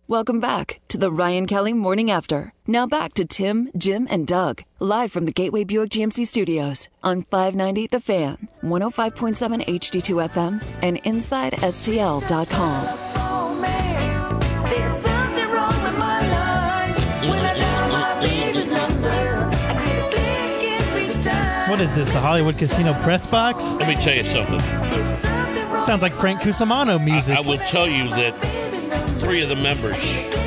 Welcome back to the Ryan Kelly Morning After. Now back to Tim, Jim, and Doug, live from the Gateway Buick GMC Studios on 590 The Fan, 105.7 HD2 FM, and InsideSTL.com. Oh man, there's something wrong with my life. When I dial my baby's number, I get a click every time. What is this, the Hollywood Casino press box? Let me tell you something. There's something wrong. Sounds like Frank Cusimano music. I will tell you that 3 of the members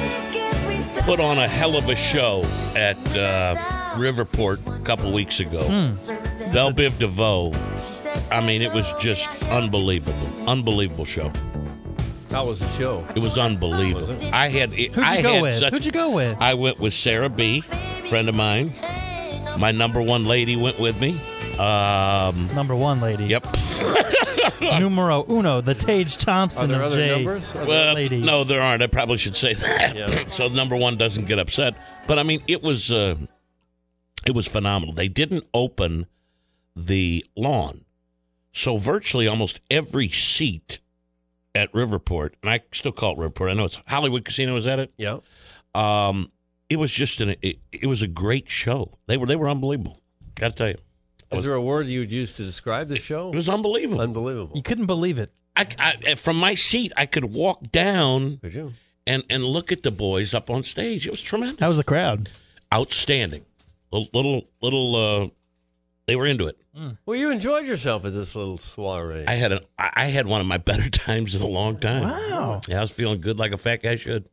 put on a hell of a show at Riverport a couple weeks ago. Belle Biv DeVoe. I mean, it was just unbelievable. Unbelievable show. How was the show? It was unbelievable. Was it? Who'd you go with? I went with Sarah B., friend of mine. My number one lady went with me. Number one lady. Yep. Numero uno, the Tage Are Thompson there of other Jay. numbers? Are there- Well, ladies. no, there aren't. I probably should say that. Yeah. So number one doesn't get upset. But I mean, it was phenomenal. They didn't open the lawn, so virtually almost every seat at Riverport, and I still call it Riverport. I know it's Hollywood Casino. Is that it? Yeah. It was just it was a great show. They were unbelievable. Got to tell you, Is there a word you would use to describe the show? it was unbelievable. Unbelievable. You couldn't believe it. I from my seat, I could walk down Could you? and look at the boys up on stage. It was tremendous. How was the crowd? Outstanding. Little. They were into it. Well, you enjoyed yourself at this little soiree. I had one of my better times in a long time. Wow. Yeah, I was feeling good like a fat guy should.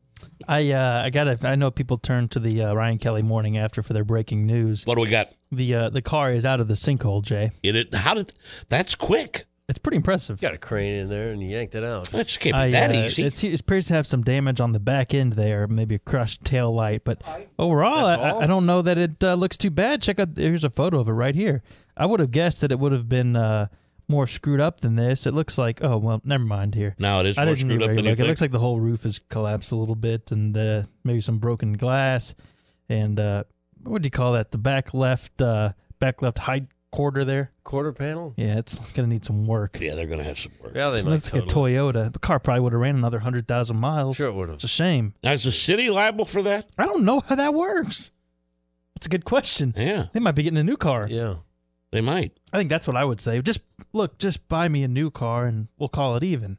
I know people turn to the Ryan Kelly Morning After for their breaking news. What do we got? The car is out of the sinkhole, Jay. That's quick. It's pretty impressive. You got a crane in there and you yanked it out. That just can't be that easy. It appears to have some damage on the back end there, maybe a crushed tail light. But overall, That's all? I don't know that it looks too bad. Check out, here's a photo of it right here. I would have guessed that it would have been more screwed up than this. It looks like, oh, well, never mind here. No, it is I more didn't screwed up really than you look. It think. looks like the whole roof has collapsed a little bit and maybe some broken glass. And what do you call that? The back left hide quarter there. Quarter panel? Yeah, it's going to need some work. Yeah, they're going to have some work. Yeah, they It might looks like a totally. Toyota. The car probably would have ran another 100,000 miles. Sure it would have. It's a shame. Now, is the city liable for that? I don't know how that works. That's a good question. Yeah, They might be getting a new car. Yeah. they might. I think that's what I would say. Just buy me a new car and we'll call it even.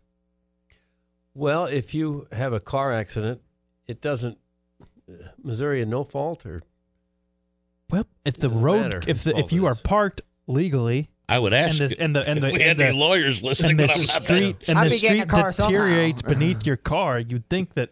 Well, if you have a car accident, it doesn't. Missouri a no fault or Well, if the Doesn't road, matter if whose fault you it are is. parked legally, I would ask and if we had any lawyers listening, and the but I'm not there. street and I'd the be getting a street car somehow. deteriorates beneath your car, you'd think that.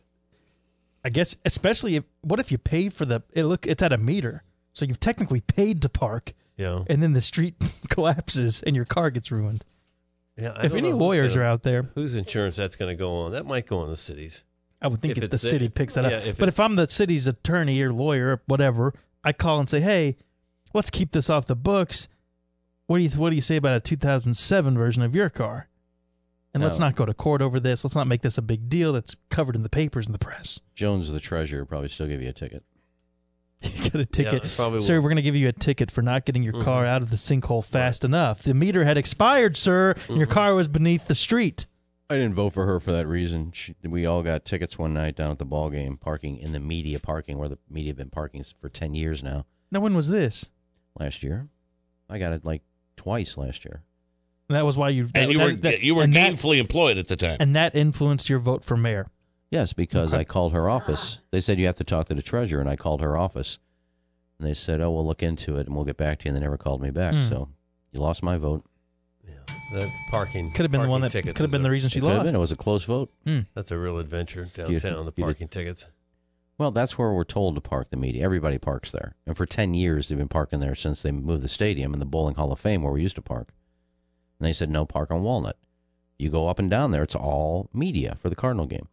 I guess, especially what if you paid for it's at a meter, so you've technically paid to park, yeah. and then the street collapses and your car gets ruined. Yeah. I If don't any know who's lawyers gonna- are out there, whose insurance that's going to go on? That might go on the city's. I would think If if the it's city picks that yeah, up. if But it- if I'm the city's attorney or lawyer or whatever, I call and say, "Hey, let's keep this off the books. What do you say about a 2007 version of your car? And let's No. not go to court over this. Let's not make this a big deal that's covered in the papers and the press." Jones, the treasurer, probably still give you a ticket. You got a ticket. Yeah, probably Sir, will. we're going to give you a ticket for not getting your Mm-hmm. car out of the sinkhole fast enough. The meter had expired, sir, and Mm-hmm. your car was beneath the street. I didn't vote for her for that reason. We all got tickets one night down at the ball game, parking in the media parking, where the media have been parking for 10 years now. Now, when was this? Last year, I got it like twice last year. And that was why you... And you were and that- gainfully employed at the time. And that influenced your vote for mayor. Yes, because I called her office. They said you have to talk to the treasurer, and I called her office. And they said, "Oh, we'll look into it, and we'll get back to you." And they never called me back. So you lost my vote. Yeah. That parking Could have been the one that tickets could have is been the a- reason she It could have lost. been. It was a close vote. That's a real adventure You- downtown. The you parking tickets. Well, that's where we're told to park the media. Everybody parks there. And for 10 years, they've been parking there since they moved the stadium and the Bowling Hall of Fame where we used to park. And they said, no, park on Walnut. You go up and down there, it's all media for the Cardinal game.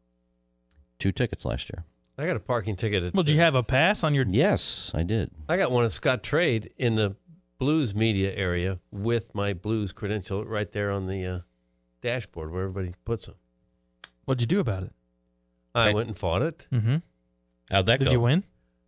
2 tickets last year. I got a parking ticket. At Well, did you have a pass on your... Yes, I did. I got one at Scott Trade in the Blues media area with my Blues credential right there on the dashboard where everybody puts them. What'd you do about it? I Right. went and fought it. Mm-hmm. How'd that go? Did you win?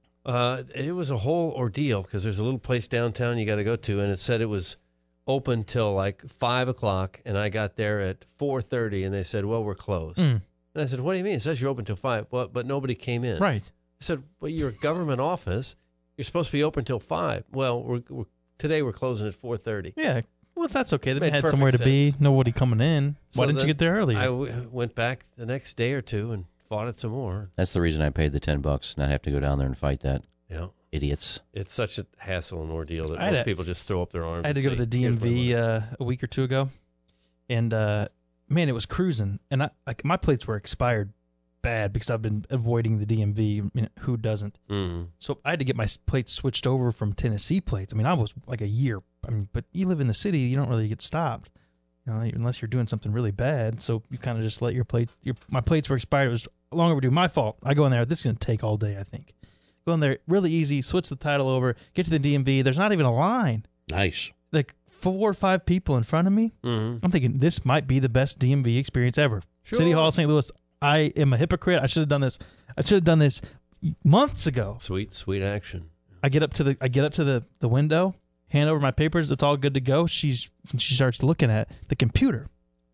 It was a whole ordeal because there's a little place downtown you got to go to, and it said it was open till like 5 o'clock, and I got there at 4:30, and they said, "Well, we're closed." And I said, what do you mean? It says you're open till 5, but nobody came in. Right. I said, well, you're a government office. You're supposed to be open till 5. Well, today we're closing at 4:30. Yeah. Well, that's okay. They Made had perfect somewhere to be. sense. Nobody coming in. Why So didn't you then get there earlier? I went back the next day or two and fought it some more. That's the reason I paid the $10, not have to go down there and fight that. Yeah. Idiots. It's such a hassle and ordeal that I had most a- people just throw up their arms. I had to and go to say, the "Here's my money." DMV a week or two ago, and man, it was cruising, and my plates were expired bad because I've been avoiding the DMV. I mean, who doesn't? Mhm. So I had to get my plates switched over from Tennessee plates. I mean, I was like a year. I mean, but you live in the city, you don't really get stopped, unless you're doing something really bad. So you kind of just let your plates. My plates were expired. It was long overdue. My fault. I go in there. This is gonna take all day. I think. Go in there, really easy. Switch the title over. Get to the DMV. There's not even a line. Nice. Like 4 or 5 people in front of me. Mhm. I'm thinking this might be the best DMV experience ever. Sure. City Hall, St. Louis. I am a hypocrite. I should have done this. I should have done this months ago. Sweet action. I get up to the window, hand over my papers. It's all good to go. She starts looking at the computer.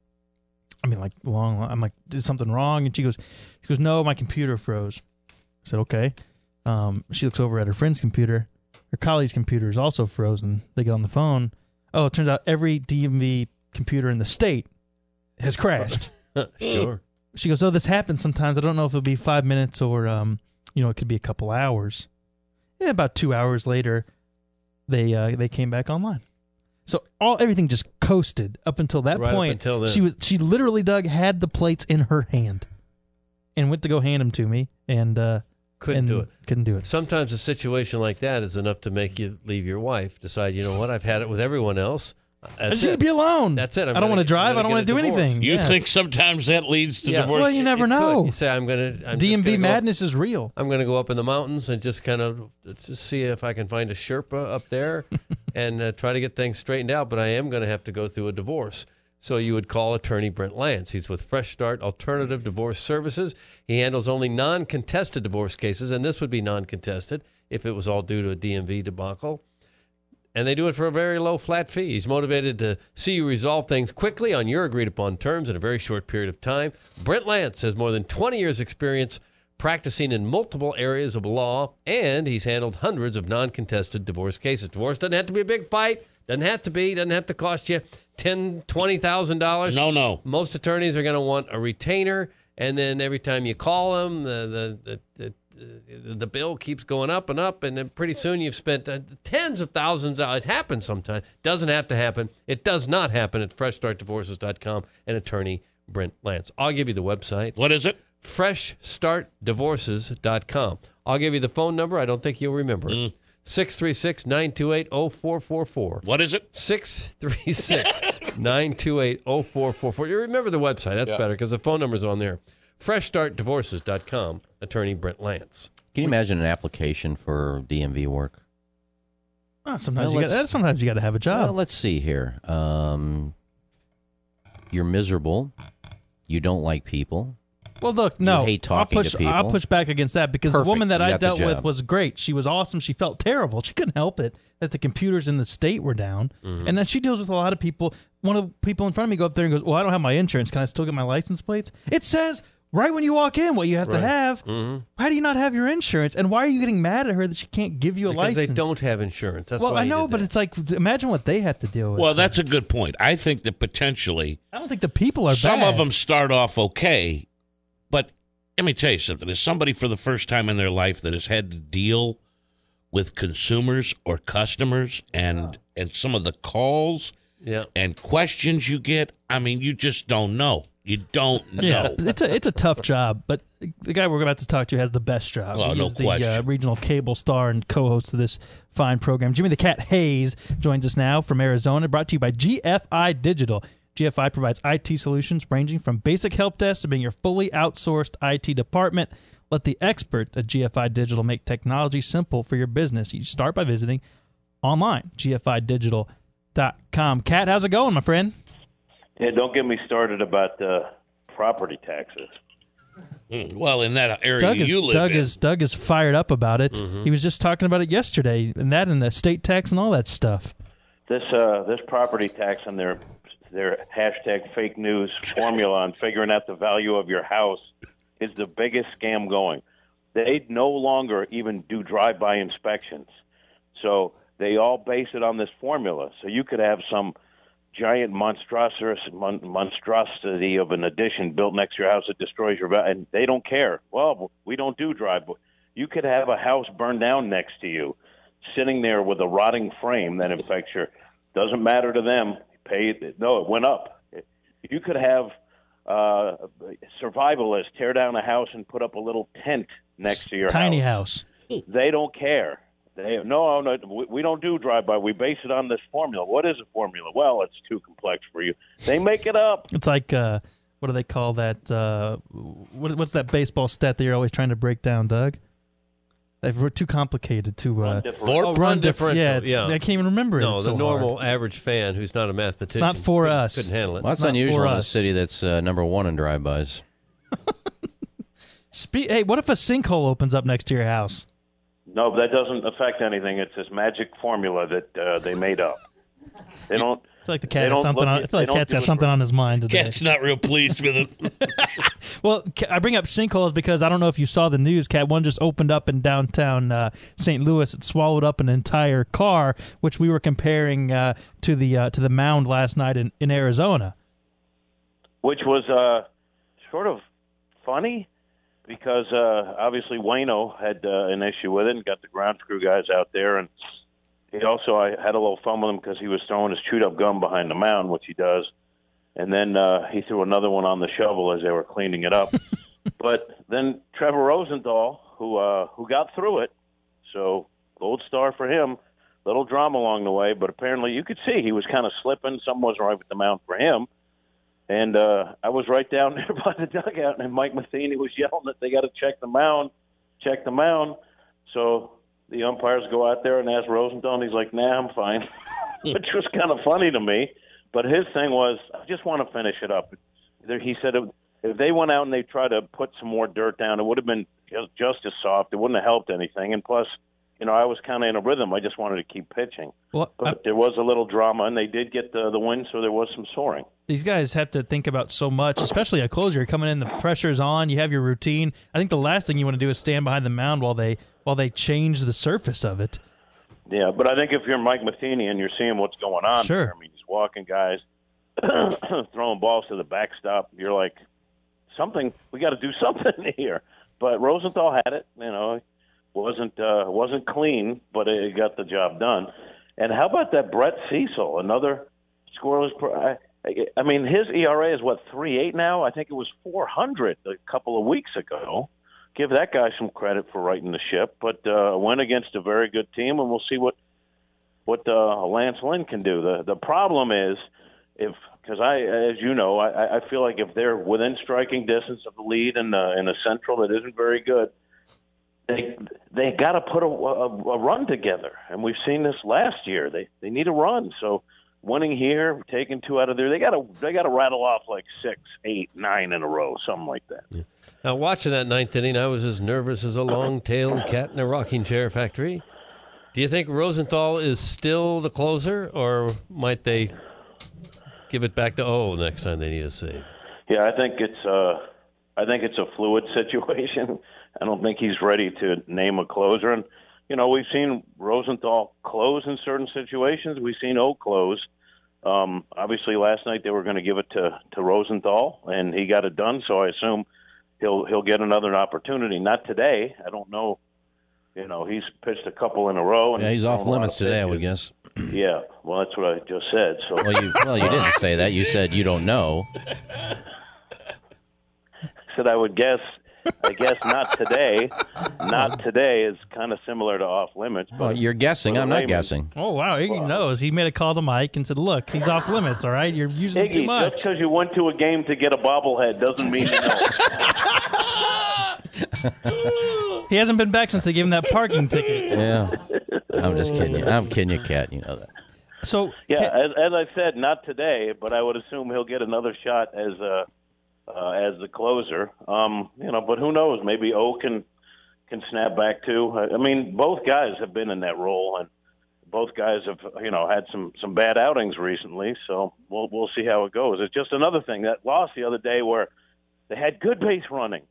I mean, like I'm like, did something wrong? And she goes, no, my computer froze. I said, okay. She looks over at her friend's computer. Her colleague's computer is also frozen. They get on the phone. Oh, it turns out every DMV computer in the state has crashed. Sure. She goes, oh, this happens sometimes. I don't know if it'll be 5 minutes or, it could be a couple hours. Yeah, about 2 hours later, they came back online. So everything just coasted up until that Right up point. until then. She literally, Doug, had the plates in her hand and went to go hand them to me and Couldn't do it. Couldn't do it. Sometimes a situation like that is enough to make you leave your wife. Decide, you know what? I've had it with everyone else. I just need to be alone. That's it. I don't want to drive. I don't want to do anything. You Yeah. think sometimes that leads to Yeah. divorce? Well, you never know. You say, I'm DMV madness is real. I'm going to go up in the mountains and just kind of just see if I can find a Sherpa up there and try to get things straightened out. But I am going to have to go through a divorce. So you would call attorney Brent Lance. He's with Fresh Start Alternative Divorce Services. He handles only non-contested divorce cases, and this would be non-contested if it was all due to a DMV debacle. And they do it for a very low flat fee. He's motivated to see you resolve things quickly on your agreed-upon terms in a very short period of time. Brent Lance has more than 20 years' experience practicing in multiple areas of law, and he's handled hundreds of non-contested divorce cases. Divorce doesn't have to be a big fight. Doesn't have to cost you $10,000, $20,000. No. Most attorneys are going to want a retainer, and then every time you call them, the bill keeps going up and up, and then pretty soon you've spent tens of thousands of dollars. It happens sometimes. Doesn't have to happen. It does not happen at FreshStartDivorces.com and attorney Brent Lance. I'll give you the website. What is it? FreshStartDivorces.com. I'll give you the phone number. I don't think you'll remember it. 636-928-0444. What is it? 636-928-0444. You remember the website. That's better because the phone number's on there. FreshStartDivorces.com. Attorney Brent Lance. Can you imagine an application for DMV work? Sometimes Well, you got to have a job. Well, let's see here. You're miserable. You don't like people. Well, look, no. You hate talking to people. I'll push back against that because the Perfect. woman that You I got the dealt with job. was great. She was awesome. She felt terrible. She couldn't help it that the computers in the state were down. And then she deals with a lot of people. One of the people in front of me go up there and goes, well, I don't have my insurance. Can I still get my license plates? It says right when you walk in what you have to have. Why do you not have your insurance? And why are you getting mad at her that she can't give you a Because license? they don't have insurance. That's Well, why I you know, did but that. it's like, imagine what they have to deal with. Well, that's a good point. I think that potentially I don't think the people are some bad. of them start off okay, but let me tell you something. As somebody for the first time in their life that has had to deal with consumers or customers and some of the calls Yeah. and questions you get, I mean, you just don't know. You don't know. Yeah, it's a tough job, but the guy we're about to talk to has the best job. Well, He no is the question. regional cable star and co-host of this fine program. Jimmy the Cat Hayes joins us now from Arizona, brought to you by GFI Digital. GFI provides IT solutions ranging from basic help desk to being your fully outsourced IT department. Let the experts at GFI Digital make technology simple for your business. You start by visiting online, gfidigital.com. Cat, how's it going, my friend? Yeah, don't get me started about property taxes. Well, in that area you live in. Doug is fired up about it. He was just talking about it yesterday, and the state tax and all that stuff. This property tax on their their hashtag fake news formula on figuring out the value of your house is the biggest scam going. They no longer even do drive-by inspections. So they all base it on this formula. So you could have some giant monstrosity of an addition built next to your house that destroys your value, and they don't care. Well, we don't do drive-by. You could have a house burned down next to you, sitting there with a rotting frame that infects your. Doesn't matter to them. No, it went up. You could have survivalists tear down a house and put up a little tent next to your tiny house. They don't care. No, we don't do drive-by. We base it on this formula. What is a formula? Well, it's too complex for you. They make it up. It's like, what do they call that? What's that baseball stat that you're always trying to break down, Doug? We're too complicated to Run differential. Run differential. Yeah, I can't even remember it. No, It's the so normal hard. average fan who's not a mathematician. It's not for us. Couldn't handle it. Well, that's Not unusual for in a us. city that's number one in drive-bys. Hey, what if a sinkhole opens up next to your house? No, that doesn't affect anything. It's this magic formula that they made up. They don't. I feel like the They cat has don't something look on. at- I feel like they don't Cat's do got it something for- on his mind today. Cat's not real pleased with it. Well, I bring up sinkholes because I don't know if you saw the news, Cat. One just opened up in downtown St. Louis. It swallowed up an entire car, which we were comparing to the mound last night in Arizona. Which was sort of funny because obviously Wayno had an issue with it and got the ground crew guys out there, and he also I had a little fun with him because he was throwing his chewed up gum behind the mound, which he does, and then he threw another one on the shovel as they were cleaning it up. But then Trevor Rosenthal, who got through it, so gold star for him. Little drama along the way, but apparently you could see he was kind of slipping. Something wasn't right with the mound for him. And I was right down there by the dugout, and Mike Matheny was yelling that they got to check the mound. So the umpires go out there and ask Rosenthal, and he's like, nah, I'm fine, which was kind of funny to me. But his thing was, I just want to finish it up. He said if they went out and they tried to put some more dirt down, it would have been just as soft. It wouldn't have helped anything. And plus, I was kind of in a rhythm. I just wanted to keep pitching. Well, But there was a little drama, and they did get the win, so there was some soaring. these guys have to think about so much, especially a closer. You're coming in, the pressure's on, you have your routine. I think the last thing you want to do is stand behind the mound while they change the surface of it. Yeah, but I think if you're Mike Matheny and you're seeing what's going on, Sure. there, I mean, he's walking guys, throwing balls to the backstop. You're like, we got to do something here. But Rosenthal had it. Wasn't clean, but it got the job done. And how about that Brett Cecil, another scoreless? I mean, his ERA is 3.8 now. I think it was 400 a couple of weeks ago. Give that guy some credit for righting the ship, but went against a very good team, and we'll see what Lance Lynn can do. The problem is because as you know, I feel like if they're within striking distance of the lead in a Central that isn't very good, they got to put a run together, and we've seen this last year. They need a run, so winning here, taking 2 out of there, they got to rattle off like 6, 8, 9 in a row, something like that. Yeah. Now, watching that ninth inning, I was as nervous as a long-tailed cat in a rocking chair factory. Do you think Rosenthal is still the closer, or might they give it back to O next time they need a save? Yeah, I think it's a fluid situation. I don't think he's ready to name a closer. And, we've seen Rosenthal close in certain situations. We've seen O close. Obviously, last night they were going to give it to Rosenthal, and he got it done, so I assume he'll get another opportunity. Not today. I don't know. He's pitched a couple in a row. And Yeah, he's off thrown a lot limits of today, I pitches. would guess. Yeah, well, that's what I just said. So Well, you didn't say that. You said you don't know. said I would guess. I guess not today. Not today is kind of similar to off limits. Well, you're guessing. I'm not guessing. Oh, wow. Iggy knows. He made a call to Mike and said, look, he's off limits, all right? You're using it too Iggy, much. just because you went to a game to get a bobblehead doesn't mean you know. He hasn't been back since they gave him that parking ticket. Yeah. I'm just kidding you. I'm kidding you, Cat. You know that. So, Yeah, as I said, not today, but I would assume he'll get another shot as the closer. But who knows? Maybe O can snap back too. I mean, both guys have been in that role, and both guys have had some bad outings recently, so we'll see how it goes. It's just another thing, that loss the other day where they had good base running.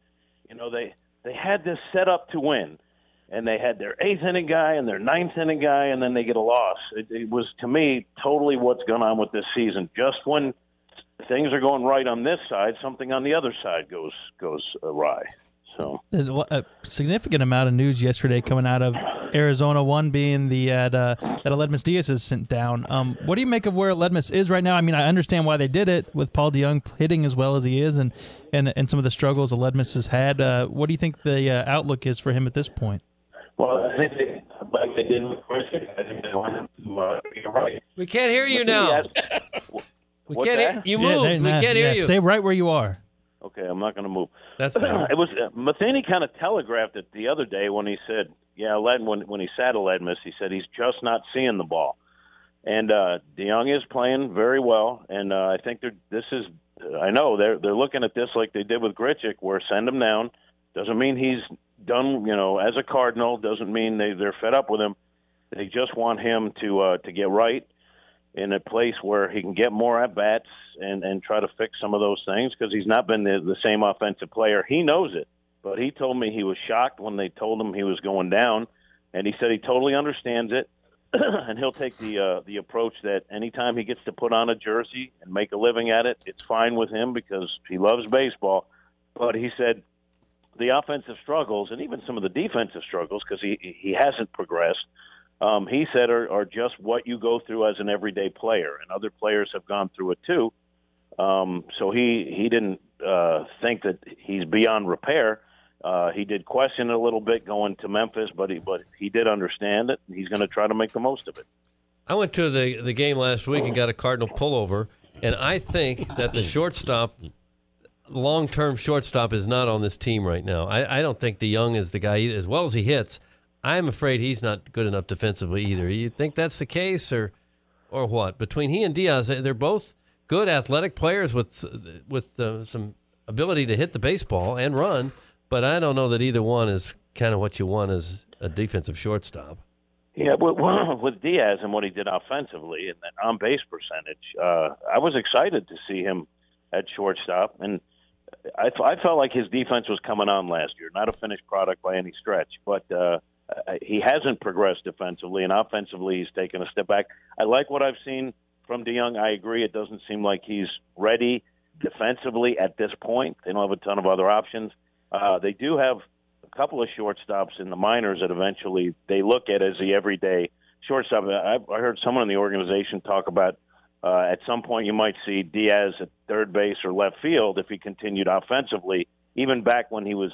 They had this set up to win, and they had their 8th inning guy and their 9th inning guy, and then they get a loss. It was, to me, totally what's going on with this season. Just when things are going right on this side, something on the other side goes awry. So a significant amount of news yesterday coming out of Arizona. One being that Aledmus Diaz is sent down. What do you make of where Aledmus is right now? I mean, I understand why they did it with Paul DeJong hitting as well as he is, and some of the struggles Aledmus has had. What do you think the outlook is for him at this point? Well, I think they did with Grichuk. I think they wanted to be right. We can't hear you now. We can't hear you. Moved. We can't hear you. Stay right where you are. Okay, I'm not going to move. That's better. It was Matheny kind of telegraphed it the other day when he said, when he sat Aledmus, he said he's just not seeing the ball. And DeJong is playing very well, and I think I know they're looking at this like they did with Grichuk, where send him down. Doesn't mean he's done, as a Cardinal. Doesn't mean they're fed up with him. They just want him to get right in a place where he can get more at-bats and try to fix some of those things, because he's not been the same offensive player. He knows it, but he told me he was shocked when they told him he was going down, and he said he totally understands it, and he'll take the approach that anytime he gets to put on a jersey and make a living at it, it's fine with him because he loves baseball. But he said the offensive struggles and even some of the defensive struggles, because he hasn't progressed, he said are just what you go through as an everyday player, and other players have gone through it too. So he didn't think that he's beyond repair. He did question it a little bit going to Memphis, but he did understand it, and he's going to try to make the most of it. I went to the game last week and got a Cardinal pullover, and I think that the long-term shortstop is not on this team right now. I don't think DeJong is the guy, as well as he hits. I'm afraid he's not good enough defensively either. You think that's the case, or what? Between he and Diaz, they're both good athletic players with some ability to hit the baseball and run, but I don't know that either one is kind of what you want as a defensive shortstop. Yeah, with Diaz and what he did offensively and that on-base percentage, I was excited to see him at shortstop, and I felt like his defense was coming on last year. Not a finished product by any stretch, but he hasn't progressed defensively, and offensively he's taken a step back. I like what I've seen from DeJong. I agree. It doesn't seem like he's ready defensively at this point. They don't have a ton of other options. They do have a couple of shortstops in the minors that eventually they look at as the everyday shortstop. I heard someone in the organization talk about at some point you might see Diaz at third base or left field if he continued offensively, even back when he was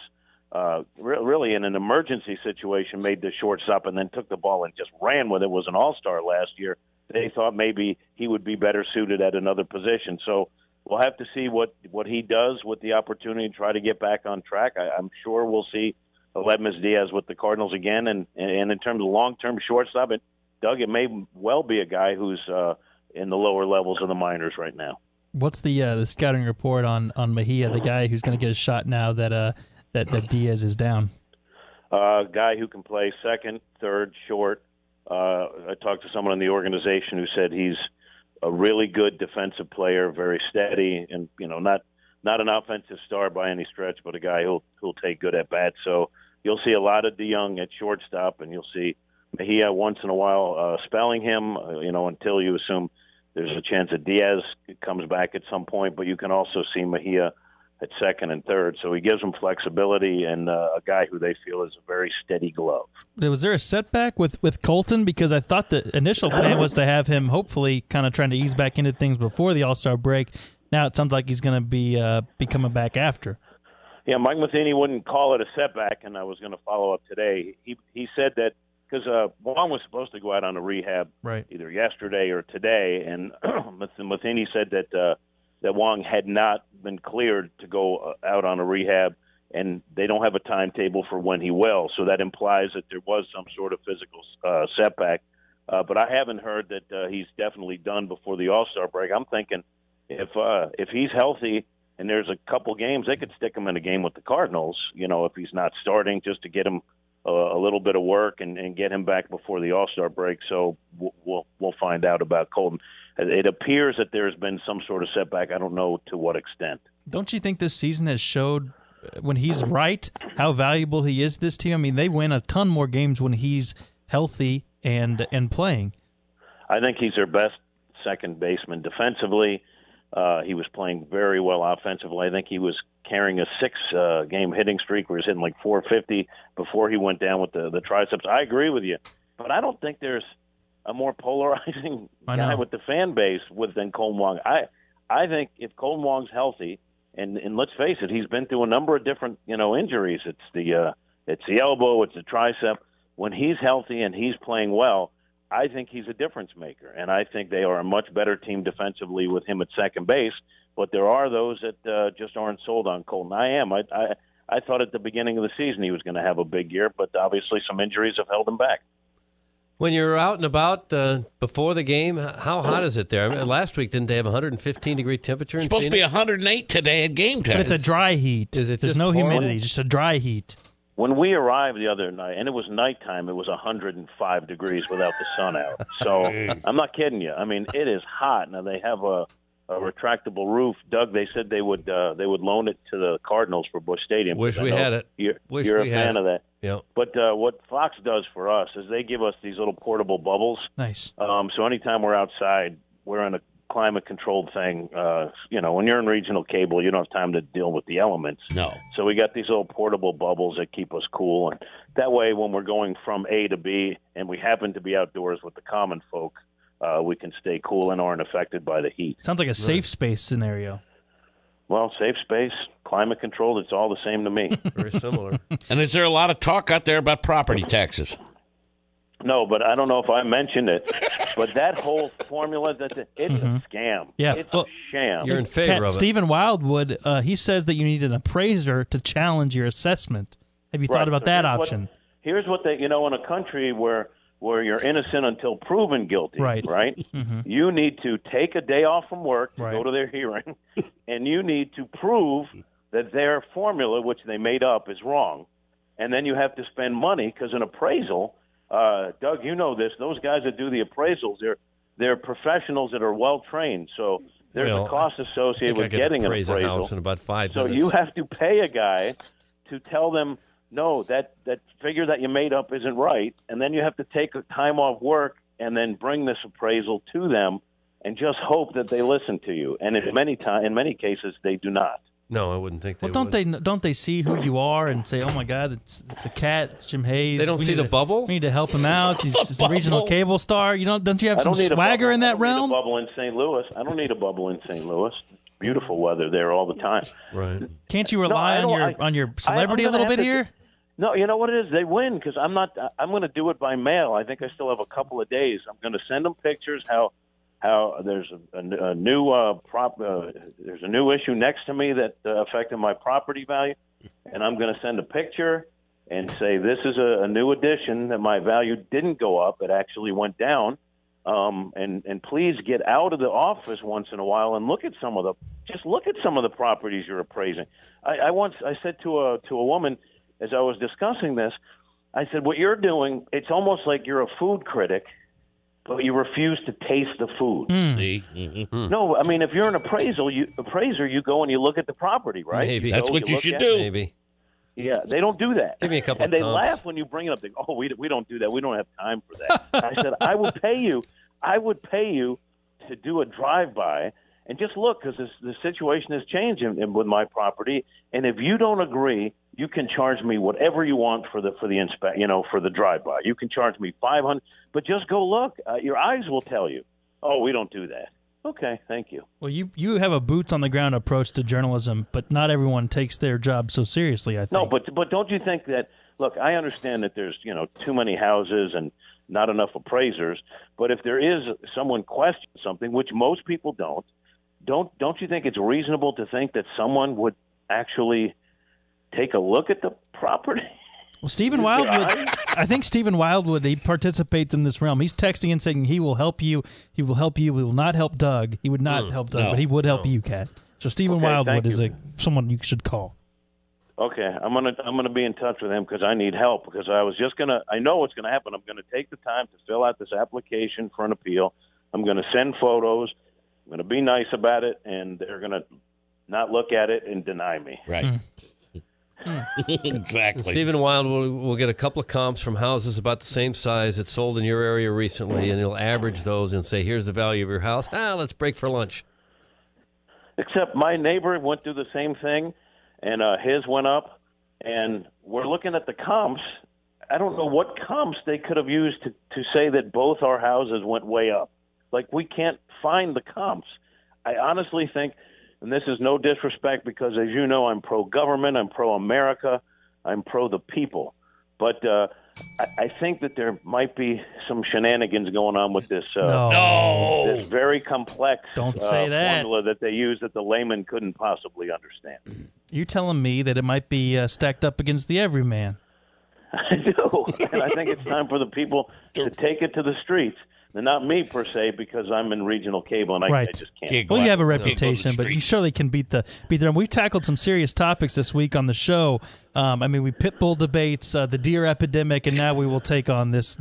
really in an emergency situation, made the shortstop and then took the ball and just ran with it, was an all-star last year. They thought maybe he would be better suited at another position. So we'll have to see what he does with the opportunity to try to get back on track. I'm sure we'll see Aledmus Diaz with the Cardinals again. And in terms of long-term shortstop, Doug, it may well be a guy who's in the lower levels of the minors right now. What's the scouting report on Mejia, the guy who's going to get a shot now that Diaz is down? Guy who can play second, third, short. I talked to someone in the organization who said he's a really good defensive player, very steady, and not an offensive star by any stretch, but a guy who'll take good at bats. So you'll see a lot of DeJong at shortstop, and you'll see Mejia once in a while spelling him. Until you assume there's a chance that Diaz comes back at some point, but you can also see Mejia at second and third. So he gives them flexibility and a guy who they feel is a very steady glove. Was there a setback with Colton? Because I thought the initial plan was to have him hopefully kind of trying to ease back into things before the All-Star break. Now it sounds like he's going to be coming back after. Yeah, Mike Matheny wouldn't call it a setback, and I was going to follow up today. He said that because Wong was supposed to go out on a rehab either yesterday or today, and Matheny said that Wong had not been cleared to go out on a rehab, and they don't have a timetable for when he will. So that implies that there was some sort of physical setback. But I haven't heard that he's definitely done before the All-Star break. I'm thinking if he's healthy and there's a couple games, they could stick him in a game with the Cardinals, if he's not starting, just to get him a little bit of work and get him back before the All-Star break. So we'll find out about Colton. It appears that there's been some sort of setback. I don't know to what extent. Don't you think this season has showed, when he's right, how valuable he is to this team? I mean, they win a ton more games when he's healthy and playing. I think he's their best second baseman defensively. He was playing very well offensively. I think he was carrying a 6-game hitting streak where he was hitting like 450 before he went down with the triceps. I agree with you, but I don't think there's a more polarizing guy with the fan base than Colton Wong. I think if Colton Wong's healthy, and let's face it, he's been through a number of different injuries. It's the elbow, it's the tricep. When he's healthy and he's playing well, I think he's a difference maker, and I think they are a much better team defensively with him at second base. But there are those that just aren't sold on Colton. I am. I thought at the beginning of the season he was going to have a big year, but obviously some injuries have held him back. When you're out and about before the game, how hot is it there? I mean, last week, didn't they have 115-degree temperature in It's supposed to be 108 today at game time. But it's a dry heat. Is it There's just no horrible? humidity, just a dry heat. When we arrived the other night, and it was nighttime, it was 105 degrees without the sun out. So I'm not kidding you. I mean, it is hot. Now, they have a retractable roof. Doug, they said they would loan it to the Cardinals for Busch Stadium. Wish we had it. You're a fan of that. Yeah. But what Fox does for us is they give us these little portable bubbles. Nice. So anytime we're outside, we're in a climate-controlled thing. When you're in regional cable, you don't have time to deal with the elements. No. So we got these little portable bubbles that keep us cool. And that way, when we're going from A to B and we happen to be outdoors with the common folk, we can stay cool and aren't affected by the heat. Sounds like a safe space scenario. Well, safe space, climate-controlled, it's all the same to me. Very similar. And is there a lot of talk out there about property taxes? No, but I don't know if I mentioned it. But that whole formula, it's a scam. Yeah. It's a sham. You're in favor of it. Stephen Wildwood, he says that you need an appraiser to challenge your assessment. Have you thought about So that here's option? Here's what they, in a country where you're innocent until proven guilty, Right. You need to take a day off from work to Right. go to their hearing, and you need to prove that their formula, which they made up, is wrong. And then you have to spend money because an appraisal, Doug, you know this, those guys that do the appraisals, they're professionals that are well-trained. So there's a cost associated with getting an appraise a appraisal. house in about 5 So minutes. you have to pay a guy to tell them, no, that figure that you made up isn't right, and then you have to take time off work and then bring this appraisal to them and just hope that they listen to you. And in many cases, they do not. No, I wouldn't think they Well, would. don't they see who you are and say, "Oh my God, it's a cat, it's Jim Hayes." They don't We see need the to- bubble? We need to help him out. He's a regional cable star. Don't you have I some don't need swagger in I that don't realm? need a bubble in St. Louis. I don't need a bubble in St. Louis. Beautiful weather there all the time. Right. Can't you No, rely I don't- on your I'm celebrity a gonna little have bit to- here? No, you know what it is? They win because I'm going to do it by mail. I think I still have a couple of days. I'm going to send them pictures how there's a new there's a new issue next to me that affected my property value, and I'm going to send a picture and say this is a new addition that my value didn't go up; it actually went down. And please get out of the office once in a while and look at some of the properties you're appraising. I said to a woman as I was discussing this, I said, what you're doing, it's almost like you're a food critic, but you refuse to taste the food. See? Mm-hmm. No, I mean, if you're an appraiser, you go and you look at the property, right? Maybe. That's what you look should at do. Maybe. Yeah, they don't do that. Give me a couple and of they comps. laugh when you bring it up. They go, "Oh, we don't do that. We don't have time for that." I said, "I would pay you to do a drive-by and just look because the situation has changed with my property. And if you don't agree, you can charge me whatever you want for the for the drive-by. You can charge me $500, but just go look. Your eyes will tell you. Oh, we don't do that. Okay, thank you. Well, you have a boots on the ground approach to journalism, but not everyone takes their job so seriously. I think. No, but don't you think that? Look, I understand that there's too many houses and not enough appraisers. But if there is someone questions something, which most people don't you think it's reasonable to think that someone would actually take a look at the property? Well, Stephen Wildwood, I think Stephen Wildwood, he participates in this realm. He's texting and saying he will help you. He will help you. He will not help Doug. He would not help Doug, no, but he would help you, Kat. So Stephen Okay, Wildwood thank is you. someone you should call. Okay, I'm gonna be in touch with him because I need help. Because I know what's gonna happen. I'm gonna take the time to fill out this application for an appeal. I'm gonna send photos. I'm gonna be nice about it, and they're gonna not look at it and deny me. Right. Exactly. Stephen Wild will get a couple of comps from houses about the same size that sold in your area recently, and he'll average those and say, here's the value of your house. Let's break for lunch. Except my neighbor went through the same thing, and his went up, and we're looking at the comps. I don't know what comps they could have used to say that both our houses went way up. Like, we can't find the comps. I honestly think, and this is no disrespect because, as you know, I'm pro-government, I'm pro-America, I'm pro the people. But I think that there might be some shenanigans going on with this this very complex Don't say that. formula that they use that the layman couldn't possibly understand. You're telling me that it might be stacked up against the everyman. I do, and I think it's time for the people to take it to the streets. And not me, per se, because I'm in regional cable, and I just can't. Well, you have a reputation, but you surely can beat them. We've tackled some serious topics this week on the show. We pit bull debates, the deer epidemic, and now we will take on this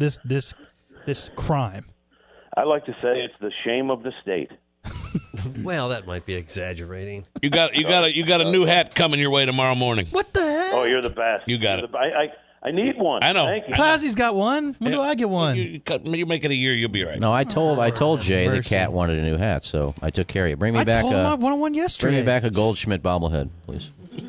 crime. I like to say it's the shame of the state. Well, that might be exaggerating. You got a new hat coming your way tomorrow morning. What the heck? Oh, you're the best. You got it. I need one. I know. Thank you. Posse's got one. When do I get one? You make it a year, you'll be all right. No, I told Jay the cat wanted a new hat, so I took care of it. Bring me back. I told him I wanted one yesterday. Bring me back a Goldschmidt bobblehead, please.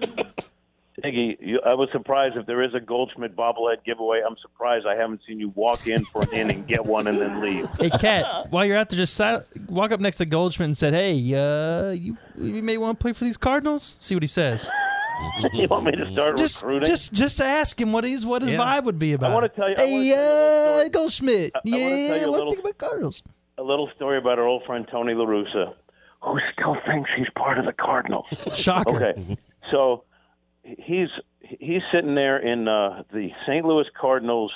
Iggy, I was surprised if there is a Goldschmidt bobblehead giveaway. I'm surprised I haven't seen you walk in for an inning, get one, and then leave. Hey, Cat, while you're out there, just walk up next to Goldschmidt and said, "Hey, you may want to play for these Cardinals." See what he says. You want me to start recruiting? Just ask him what his vibe would be about. I want to tell you. Hey, Goldschmidt. I want to tell you what do you think about Cardinals? A little story about our old friend Tony La Russa, who still thinks he's part of the Cardinals. Shocker. Okay, so he's sitting there in the St. Louis Cardinals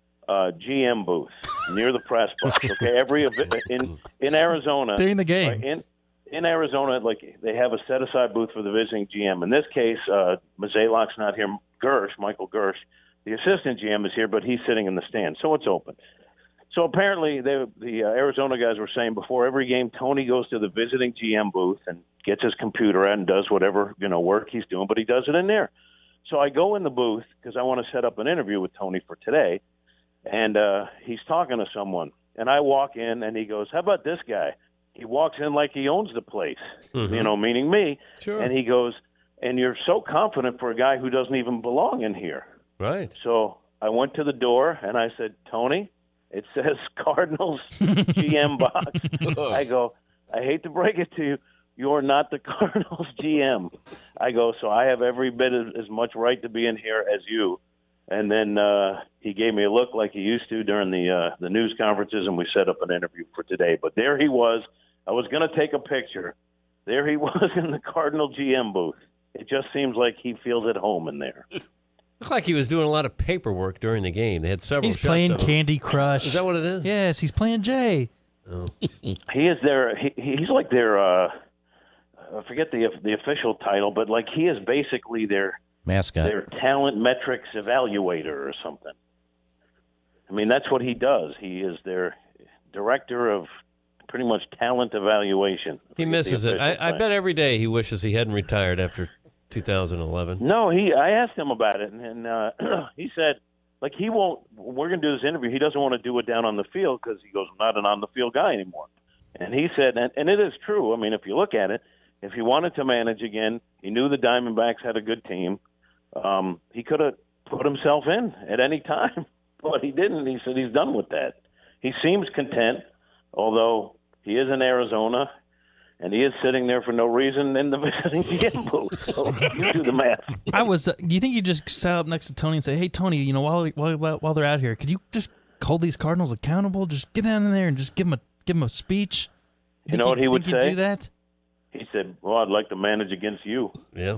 GM booth near the press box. Okay, in Arizona during the game. Right, in Arizona, like, they have a set-aside booth for the visiting GM. In this case, Mazalok's not here. Michael Gersh, the assistant GM, is here, but he's sitting in the stand, so it's open. So apparently the Arizona guys were saying before every game, Tony goes to the visiting GM booth and gets his computer out and does whatever work he's doing, but he does it in there. So I go in the booth because I want to set up an interview with Tony for today, and he's talking to someone. And I walk in, and he goes, "How about this guy?" He walks in like he owns the place, meaning me. Sure. And he goes, "And you're so confident for a guy who doesn't even belong in here." Right. So I went to the door, and I said, "Tony, it says Cardinals GM box." I go, "I hate to break it to you, you're not the Cardinals GM." I go, "So I have every bit as much right to be in here as you." And then he gave me a look like he used to during the news conferences, and we set up an interview for today. But there he was. I was going to take a picture. There he was in the Cardinal GM booth. It just seems like he feels at home in there. Looked like he was doing a lot of paperwork during the game. They had several He's shots playing of him. Candy Crush. Is that what it is? Yes, he's playing Jay. Oh. He is their. He's like their. I forget the official title, but like he is basically their mascot, their talent metrics evaluator or something. I mean, that's what he does. He is their director of pretty much talent evaluation. He misses it. I bet every day he wishes he hadn't retired after 2011. No, I asked him about it, and he said, like, he won't. We're going to do this interview. He doesn't want to do it down on the field because he goes, "I'm not an on the field guy anymore." And he said, and it is true. I mean, if you look at it, if he wanted to manage again, he knew the Diamondbacks had a good team. He could have put himself in at any time, but he didn't. He said he's done with that. He seems content, although he is in Arizona, and he is sitting there for no reason in the visiting GM booth. So you do the math. Do you think you just sat up next to Tony and say, "Hey, Tony, while they're out here, could you just hold these Cardinals accountable? Just get down in there and just give them a speech." You know what he would say? Do that? He said, "Well, I'd like to manage against you." Yeah.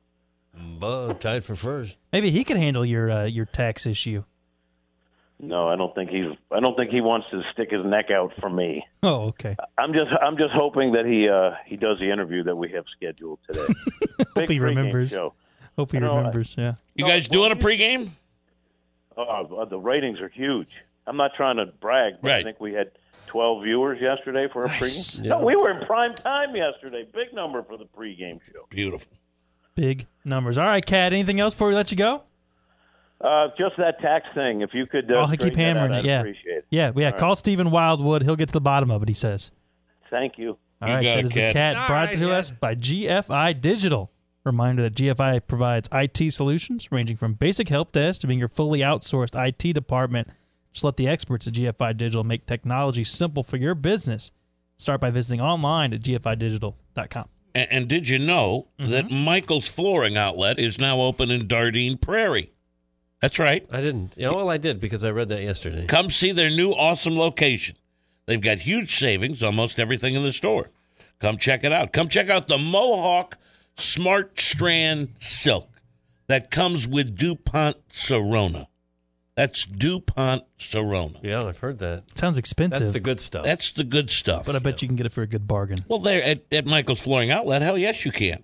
Tied for first. Maybe he could handle your tax issue. No, I don't think he wants to stick his neck out for me. Oh, okay. I'm just hoping that he does the interview that we have scheduled today. Hope he remembers. Show. Hope he I know, remembers. Yeah. You guys doing a pregame? The ratings are huge. I'm not trying to brag, but I Right. think we had 12 viewers yesterday for a Nice. pregame. Yeah. No, we were in prime time yesterday. Big number for the pregame show. Beautiful. Big numbers. All right, Kat. Anything else before we let you go? Just that tax thing. If you could I'll keep straighten that hammering out, it. I'd Yeah. appreciate it. Yeah. All right. Call Stephen Wildwood. He'll get to the bottom of it. He says. Thank you. All You right, got that it, is the Kat. Cat All brought right, to yeah. us by GFI Digital. Reminder that GFI provides IT solutions ranging from basic help desk to being your fully outsourced IT department. Just let the experts at GFI Digital make technology simple for your business. Start by visiting online at gfidigital.com. And did you know that Michael's Flooring Outlet is now open in Dardenne Prairie? That's right. I didn't. Yeah, well, I did because I read that yesterday. Come see their new awesome location. They've got huge savings on most everything in the store. Come check it out. Come check out the Mohawk Smart Strand Silk that comes with DuPont Sorona. That's DuPont Sorona. Yeah, I've heard that. Sounds expensive, That's the good stuff. That's the good stuff. but I bet you can get it for a good bargain. Well, there at Michael's Flooring Outlet, hell yes, you can.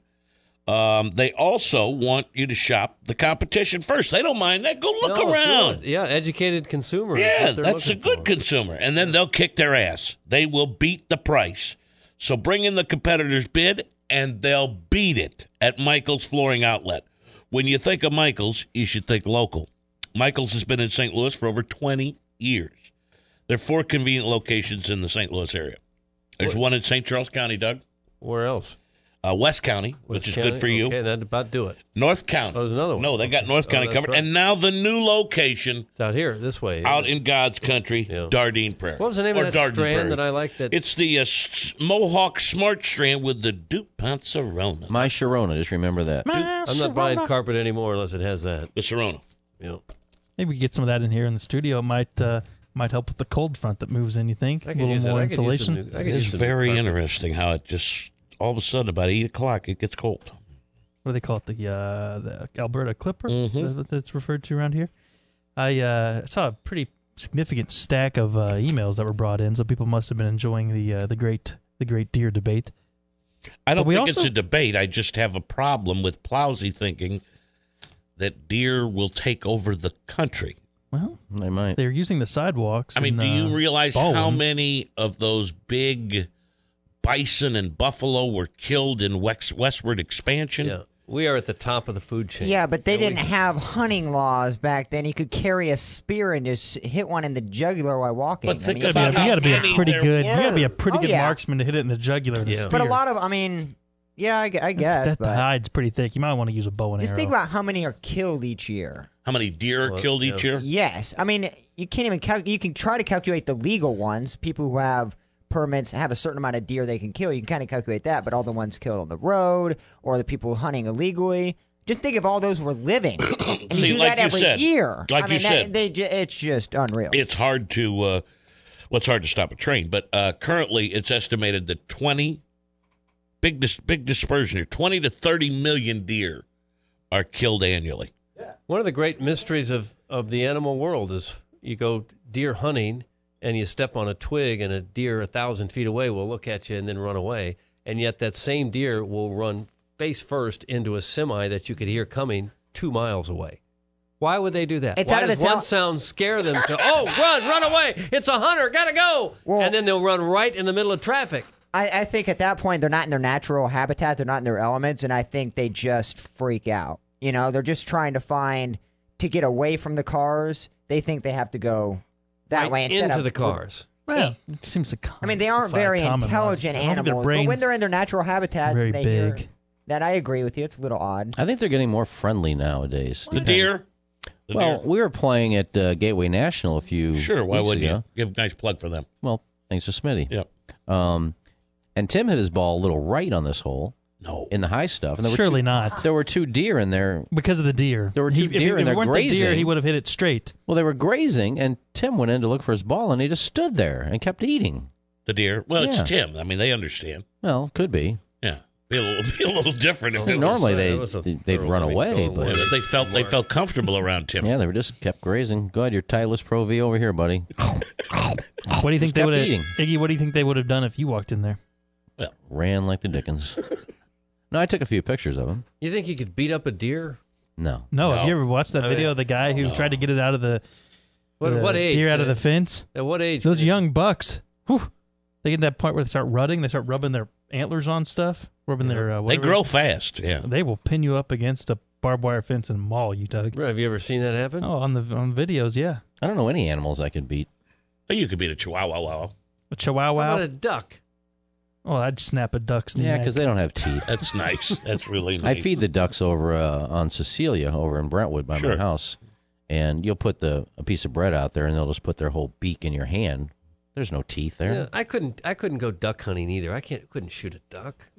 They also want you to shop the competition first. They don't mind that. Go look No, around. sure. Yeah, educated consumer. is Yeah, what they're that's a looking good for. consumer. And then they'll kick their ass. They will beat the price. So bring in the competitor's bid, and they'll beat it at Michael's Flooring Outlet. When you think of Michael's, you should think local. Michael's has been in St. Louis for over 20 years. There are 4 convenient locations in the St. Louis area. There's one in St. Charles County, Doug. Where else? West County, which is good for you. Okay, that'd about do it. North County. Oh, there's another one. No, they got North Oh, County that's covered. right. And now the new location It's out here, this way. out in God's country, Yeah. Dardenne Prairie. What was the name Or of that Dardenne strand Prairie. that I like? That It's the Mohawk Smart Strand with the DuPont Sorona. My Sharona, just remember that. I'm not buying carpet anymore unless it has that. The Sorona. You know, Maybe we can get some of that in here in the studio. It might help with the cold front that moves in. You think I a could little use it. more I could use insulation? some new- I could It's use some new very carpet. interesting how it just, all of a sudden, about 8 o'clock, it gets cold. What do they call it? The Alberta Clipper. Mhm. Is that what that's referred to around here? I saw a pretty significant stack of emails that were brought in, so people must have been enjoying the great deer debate. I don't But we think it's also- a debate. I just have a problem with Plowsy thinking that deer will take over the country. Well, They might. they're using the sidewalks. I mean, in, do you realize how Baldwin. many of those big bison and buffalo were killed in westward expansion? Yeah, we are at the top of the food chain. Yeah, but they And we- didn't have hunting laws back then. You could carry a spear and just hit one in the jugular while walking. But think You about gotta be, how you gotta be a many pretty there good. You gotta be a were. pretty Oh, good yeah. marksman to hit it in the jugular. And the Yeah. spear. But a lot of, I mean, yeah, I guess. that but hide's pretty thick. You might want to use a bow and just arrow. think about how many are killed each year. How many deer are Well, killed each year? Yes, I mean you can't even you can try to calculate the legal ones. People who have permits have a certain amount of deer they can kill. You can kind of calculate that, but all the ones killed on the road or the people hunting illegally. Just think if all those were living, and you See, do like that you every said. year. Like I mean, you said. it's just unreal. It's hard to well, it's hard to stop a train, but currently it's estimated that 20 big dispersion here, 20 to 30 million deer are killed annually. One of the great mysteries of the animal world is you go deer hunting and you step on a twig and a deer 1,000 feet away will look at you and then run away. And yet that same deer will run face first into a semi that you could hear coming 2 miles away. Why would they do that? It's Why out of does its one el- sound scare them to, oh, run away. It's a hunter, gotta go. Well- and then they'll run right in the middle of traffic. I think at that point they're not in their natural habitat, they're not in their elements, and I think they just freak out. You know, they're just trying to get away from the cars. They think they have to go that right way instead into of the cars. Well, it seems to. I mean, they aren't very intelligent animals, but when they're in their natural habitats, very they hear big. that. I agree with you. It's a little odd. I think they're getting more friendly nowadays. The deer? The Well, deer? we were playing at Gateway National a few Sure, why weeks wouldn't ago. you? Give a nice plug for them. Well, thanks to Smitty. Yep. And Tim hit his ball a little right on this hole No. in the high stuff. And there were Surely two, not. There were 2 deer in there. Because of the deer. There were 2 deer if and it they're weren't the deer, grazing. he would have hit it straight. Well, they were grazing, and Tim went in to look for his ball, and he just stood there and kept eating. The deer? Well, Yeah. it's Tim. I mean, they understand. Well, could be. Yeah. Be a little different if I think it was. normally that was a they'd thorough run let me away, go but Yeah, but they felt comfortable around Tim. yeah, they were just kept grazing. Go ahead, your Titleist Pro V over here, buddy. What do you think they kept would have, eating. Iggy? What do you think they would have done if you walked in there? Ran like the Dickens. No, I took a few pictures of him. You think you could beat up a deer? No. No, No. have you ever watched that I video mean, of the guy who tried to get it out of the What age? deer out of can the fence? At what age? Those can- young bucks, whew, they get to that point where they start rutting. They start rubbing their antlers on stuff, rubbing their. They Whatever. grow fast. Yeah. They will pin you up against a barbed wire fence and maul you, Doug. Have you ever seen that happen? Oh, on videos, yeah. I don't know any animals I could beat. Oh, you could beat a chihuahua. Wow. A What chihuahua. about a duck? Oh, I'd snap a duck's Yeah, neck. because they don't have teeth. That's nice. That's really I nice. feed the ducks over on Cecilia over in Brentwood by Sure. my house, and you'll put a piece of bread out there, and they'll just put their whole beak in your hand. There's no teeth there. Yeah, I couldn't go duck hunting either. couldn't shoot a duck.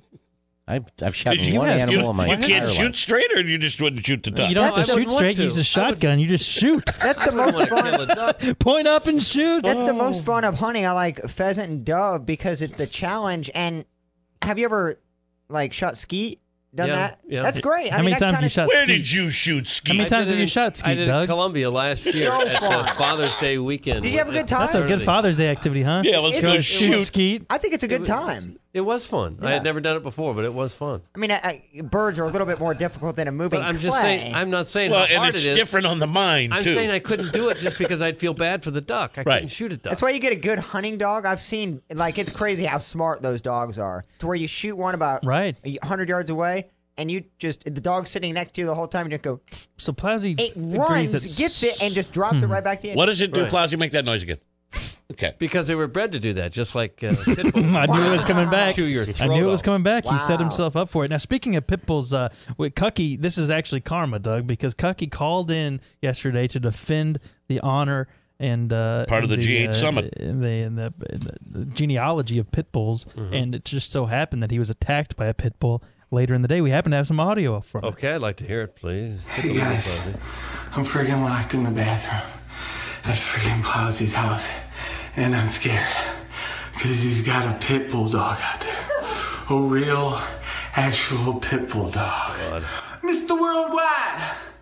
I've shot Did you one have- animal in my you entire can't shoot life. straight, or you just wouldn't shoot the duck? You don't have to I shoot wouldn't want straight. to. Use a I would- shotgun. You just shoot. That's the I most wouldn't want to fun. kill a duck. Point up and shoot. That's the most fun of hunting. I like pheasant and dove because it's the challenge. And have you ever shot skeet? Done Yeah, that? yeah. That's great. How many that times kinda- you shot? Where skeet? did you shoot skeet? How many I times did have you it- shot I skeet, did it Doug? in Columbia last year So at fun. the Father's Day weekend. Did you have a good time? That's a good Father's Day activity, huh? Yeah, let's It's go a- shoot. skeet. I think it's a good It was- time. It was fun. I Yeah. had never done it before, but it was fun. I mean, birds are a little bit more difficult than a moving But I'm clay. just saying. I'm not saying Well, how and hard it's it is. different on the mind, I'm too. saying I couldn't do it just because I'd feel bad for the duck. I Right. couldn't shoot a duck. That's why you get a good hunting dog. I've seen, it's crazy how smart those dogs are. To where you shoot one about Right. 100 yards away, and the dog's sitting next to you the whole time, and you just go, So Plowsy it agrees runs, that gets it, and just drops it right back to you. What does it do, Right. Plowsy? Make that noise again. Okay. because they were bred to do that, just like pit bulls. I knew it was coming back. Chew your I throat knew it was off. coming back. He set Wow. himself up for it. Now, speaking of pit bulls, with Cucky, this is actually karma, Doug, because Cucky called in yesterday to defend the honor and Part of the G8 Summit. in the genealogy of pit bulls, and it just so happened that he was attacked by a pit bull later in the day. We happen to have some audio from it. Okay, I'd like to hear it, please. Hey guys, I'm freaking locked in the bathroom at freaking Plowsy's house, and I'm scared because he's got a pit bull dog out there, a real, actual pit bull dog, Mr. Worldwide.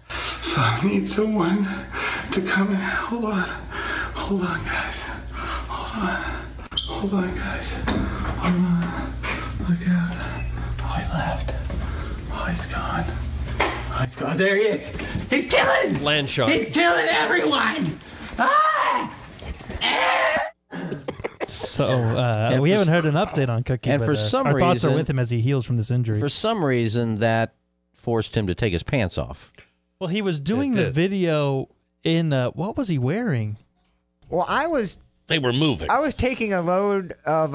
So I need someone to come in. Hold on, guys. Hold on, guys. Hold on. Look out. Oh, he left. Oh, he's gone. Oh, he's gone. There he is. He's killing. Land shark. He's killing everyone. Ah! So we haven't heard an update on Cookie, and but, for some our thoughts are reason- with him as he heals from this injury. For some reason, that forced him to take his pants off. Well, he was doing It the did. video in what was he wearing? Well, I was They were moving. taking a load of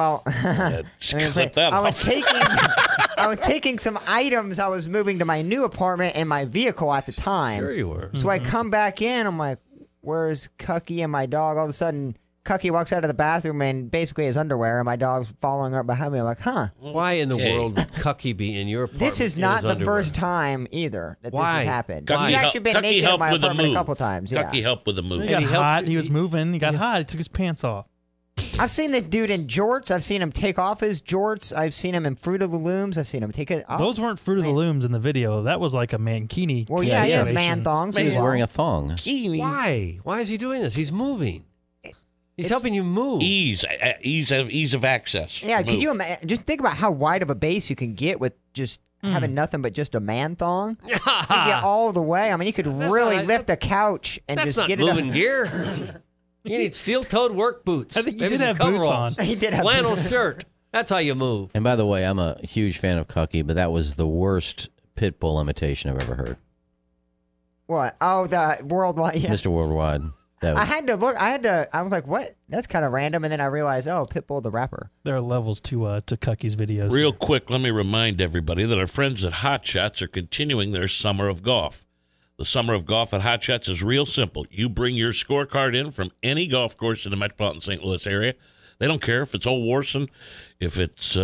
Clip that I was off. taking I was taking some items I was moving to my new apartment in my vehicle at the time. Sure you were. So I come back in, I'm like, where's Cucky and my dog? All of a sudden, Cucky walks out of the bathroom in basically his underwear, and my dog's following up behind me. I'm like, huh. Why in the Okay. world would Cucky be in your apartment? This is in not his the underwear? first time either that this Why? has happened. Cucky He's hel- actually been Cucky naked in helped my with the apartment move. a couple times. Yeah. Cucky helped with the move. He And got he helps hot. you- He was moving. He got hot. He took his pants off. I've seen the dude in jorts. I've seen him take off his jorts. I've seen him in Fruit of the Looms. I've seen him take it off. Those weren't Fruit of the Looms in the video. That was like a mankini. Well, yeah, he has situation. man thongs. He as was well. wearing a thong. Why? Why is he doing this? He's moving. He's helping you move. Ease of access. Yeah, Move. could you imagine? Just think about how wide of a base you can get with just having nothing but just a man thong. You get all the way. I mean, you could really not- lift a couch and That's just not get moving it gear. You need steel-toed work boots. I think you Maybe did some have boots coveralls. on. He did have Flannel shirt. That's how you move. And by the way, I'm a huge fan of Cucky, but that was the worst pit bull imitation I've ever heard. What? Oh, the worldwide. Yeah. Mr. Worldwide. That I was, had to look. I was like, what? That's kind of random. And then I realized, oh, Pitbull the rapper. There are levels to Cucky's videos. Real quick, let me remind everybody that our friends at Hot Shots are continuing their summer of golf. The summer of golf at Hot Shots is real simple. You bring your scorecard in from any golf course in the metropolitan St. Louis area. They don't care if it's Old Warson, if it's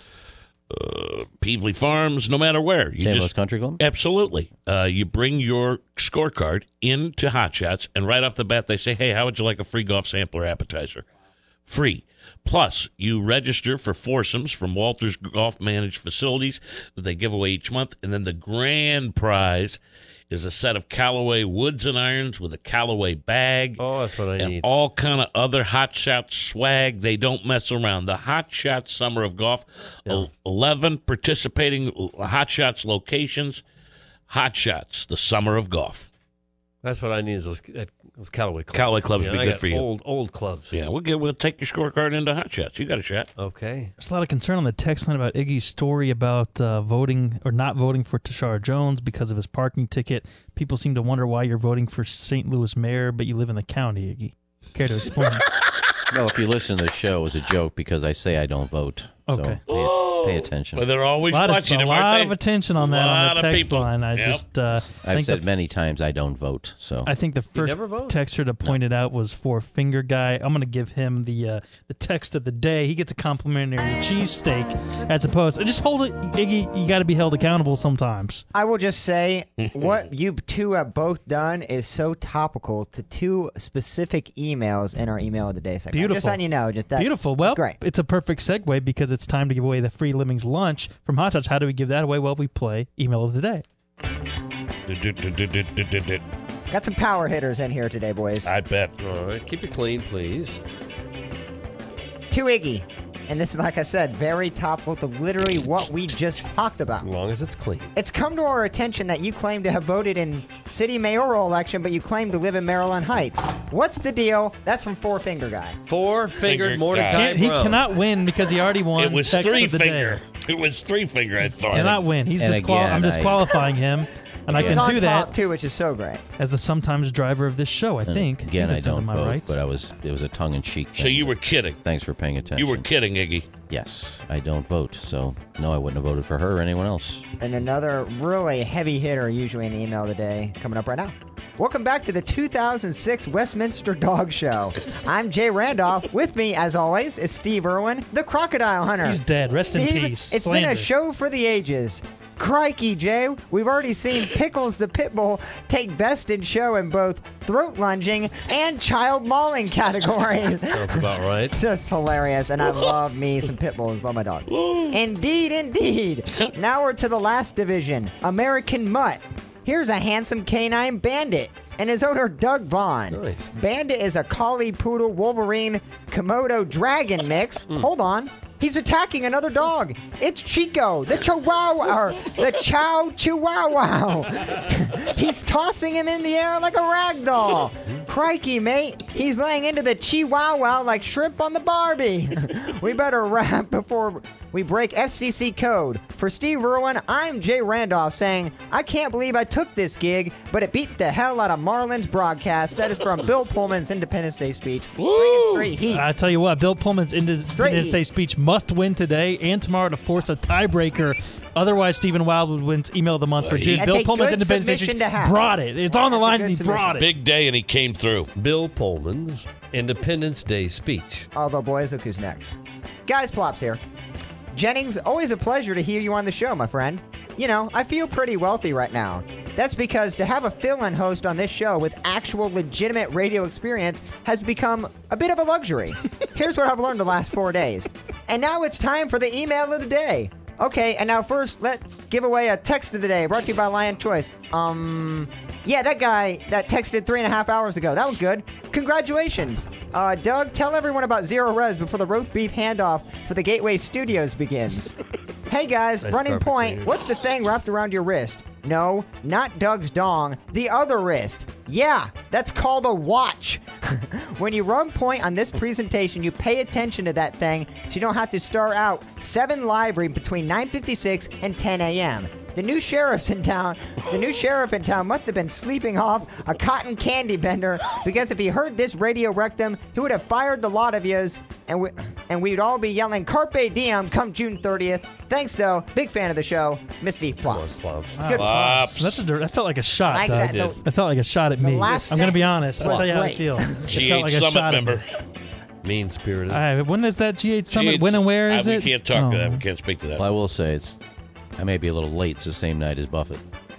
Peevely Farms, no matter where. You St. Louis Country Club? Absolutely. You bring your scorecard into Hot Shots, and right off the bat, they say, hey, how would you like a free golf sampler appetizer? Free. Plus, you register for foursomes from Walters Golf Managed Facilities that they give away each month, and then the grand prize is a set of Callaway woods and irons with a Callaway bag. Oh, that's what I and need. all kind of other Hot Shots swag. They don't mess around. The Hot Shots Summer of Golf, 11 participating Hot Shots locations. Hot Shots, the Summer of Golf. That's what I need is those Callaway clubs. Callaway clubs would be I good got for you. Old clubs. Yeah, we'll take your scorecard into Hot Shots. You got a shot. Okay. There's a lot of concern on the text line about Iggy's story about voting or not voting for Tashara Jones because of his parking ticket. People seem to wonder why you're voting for St. Louis mayor, but you live in the county, Iggy. Care to explain? No, if you listen to the show, it was a joke because I say I don't vote. Okay. So pay attention. Well, they're always a lot watching him, of aren't they? attention on that on Lot the of text people. line. I Yep. just I've think said many times I don't vote. So I think the first never vote? texter to point it out was Four Finger Guy. I'm going to give him the text of the day. He gets a complimentary cheesesteak at the post. And just hold it, Iggy. You got to be held accountable sometimes. I will just say what you two have both done is so topical to two specific emails in our email of the day segment. Beautiful. Just letting you know. Just that. Beautiful. Well, great. it's a perfect segue because it's time to give away the free Lemmings lunch from Hot Shots. How do we give that away? Well, we play email of the day. Got some power hitters in here today, boys. I bet. All right. Keep it clean, please. To Iggy. And this is, like I said, very topical to literally what we just talked about. As long as it's clean. It's come to our attention that you claim to have voted in city mayoral election, but you claim to live in Maryland Heights. What's the deal? That's from Four Finger Guy. Four-fingered Finger Mordecai guy. He Brown. cannot win because he already won. It was text three of the finger. day. It was three finger, I thought. Cannot win. He's And I'm again, disqualifying him, and I He's can on do top, that too, which is so great. as the sometimes driver of this show. I think. again, I That's under don't my vote, rights. but it was a tongue-in-cheek thing. So you were kidding. Thanks for paying attention. You were kidding, Iggy. Yes, I don't vote. So no, I wouldn't have voted for her or anyone else. And another really heavy hitter, usually in the email of the day, coming up right now. Welcome back to the 2006 Westminster Dog Show. I'm Jay Randolph. With me, as always, is Steve Irwin, the Crocodile Hunter. He's dead. Rest in Steve, peace. It's been Slander. a show for the ages. Crikey, Jay. We've already seen Pickles the Pitbull take best in show in both throat lunging and child mauling categories. Sounds about right. It's just hilarious, and I love me some pit bulls. Love my dog. Indeed, indeed. Now we're to the last division, American Mutt. Here's a handsome canine bandit and his owner, Doug Vaughn. Nice. Bandit is a collie, poodle, Wolverine, Komodo dragon mix. Hold on. He's attacking another dog. It's Chico, the Chihuahua, or the Chow Chihuahua. He's tossing him in the air like a rag doll. Crikey, mate. He's laying into the Chihuahua like shrimp on the Barbie. We better wrap before we break FCC code. For Steve Irwin, I'm Jay Randolph saying, I can't believe I took this gig, but it beat the hell out of Marlin's broadcast. That is from Bill Pullman's Independence Day speech. Bringing straight heat. I tell you what, Bill Pullman's Independence heat. Day speech must win today and tomorrow to force a tiebreaker. Otherwise, Stephen Wildwood wins Email of the Month for June. That's Bill a Pullman's good Independence Day submission speech to have. brought it. It's on the That's a line, good and he submission. brought it. Big day, and he came through. Bill Pullman's Independence Day speech. Although, boys, look who's next. Guys, Plops here. Jennings, always a pleasure to hear you on the show, my friend. You know, I feel pretty wealthy right now. That's because to have a fill-in host on this show with actual legitimate radio experience has become a bit of a luxury. Here's what I've learned the last 4 days. And now it's time for the email of the day. Okay, and now first, let's give away a text of the day brought to you by Lion Choice. Yeah, that guy that texted 3.5 hours ago. That was good. Congratulations. Doug, tell everyone about Zero Res before the roast beef handoff for the Gateway Studios begins. Hey guys, Nice running carpet point, cleaner. what's the thing wrapped around your wrist? No, not Doug's dong, the other wrist. Yeah, that's called a watch. When you run point on this presentation, you pay attention to that thing so you don't have to start out 7 library between 9:56 and 10 a.m. The new sheriff in town must have been sleeping off a cotton candy bender because if he heard this radio rectum, he would have fired the lot of yous, and we'd all be yelling Carpe Diem come June 30th. Thanks, though. Big fan of the show, Misty Plops. Good Plops. That felt like a shot, I like Doug. that. That felt like a shot at me. last I'm going to be sentence honest. I'll was tell you how I great. feel. It G8 felt like a Summit shot at me. member. Mean spirited. All right, when is that G8 Summit? G8 When and where is we it? can't talk to that. Oh. We can't speak to that. Well, I will say I may be a little late. It's the same night as Buffett.